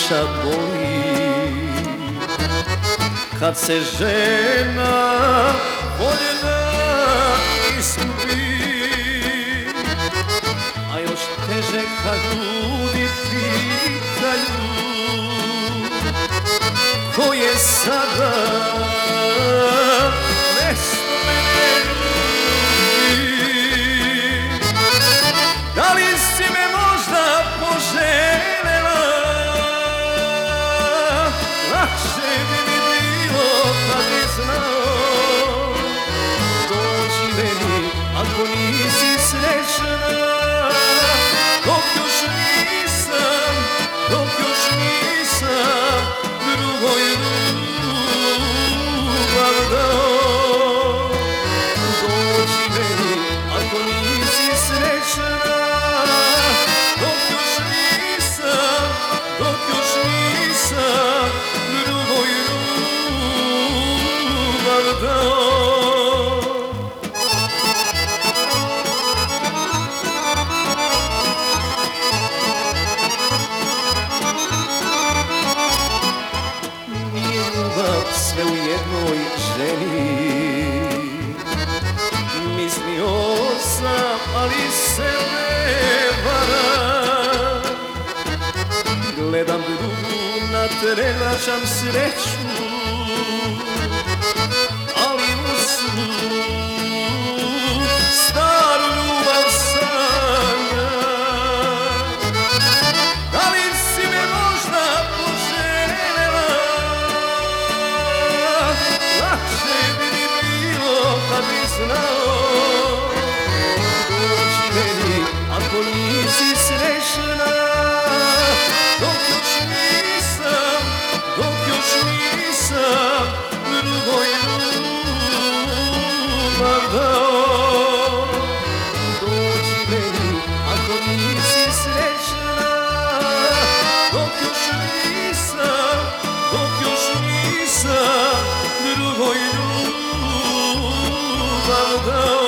duša boli kad se žena voljena izgubi, a još teže kad ljudi pitaju ko je sada mesto mene ljubi. Da li si me možda poželjela, lakše bi mi bilo kad bi znao. Dođi meni ako nisi srećna, dok još nisam drugoj ljubav dao. Dođi meni ako nisi srećna, dok još nisam drugoj ljubav dao. Sve u jednoj ženi, mislio sam, ali se ne varam. Gledam drugu, natrenačam sreću, ali u snu staru ljubav sanjam. Da li si me možda poželjela, lakše bi mi bilo kad bi znao. Dođi meni ako nisi srećna, dok još nisam drugoj ljubav dao. Dođi meni ako nisi srećna, dok još nisam drugoj ljubav dao.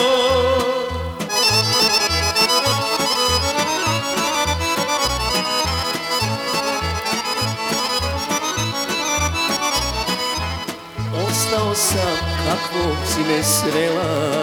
Ostao sam kakvog si me srela,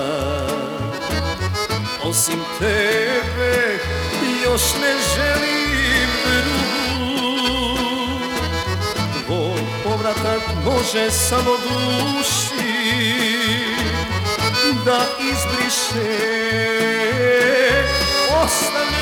osim tebe još ne želim drugu. Tvoj povratak može samo duši da izbriše ostavljeno